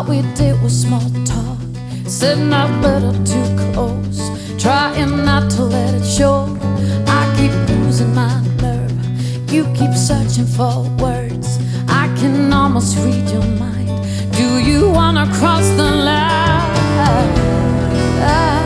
we did was small talk, sitting a little too close, trying not to let it show. I keep losing my nerve, you keep searching for words. I can almost read your mind. Do you wanna cross the line?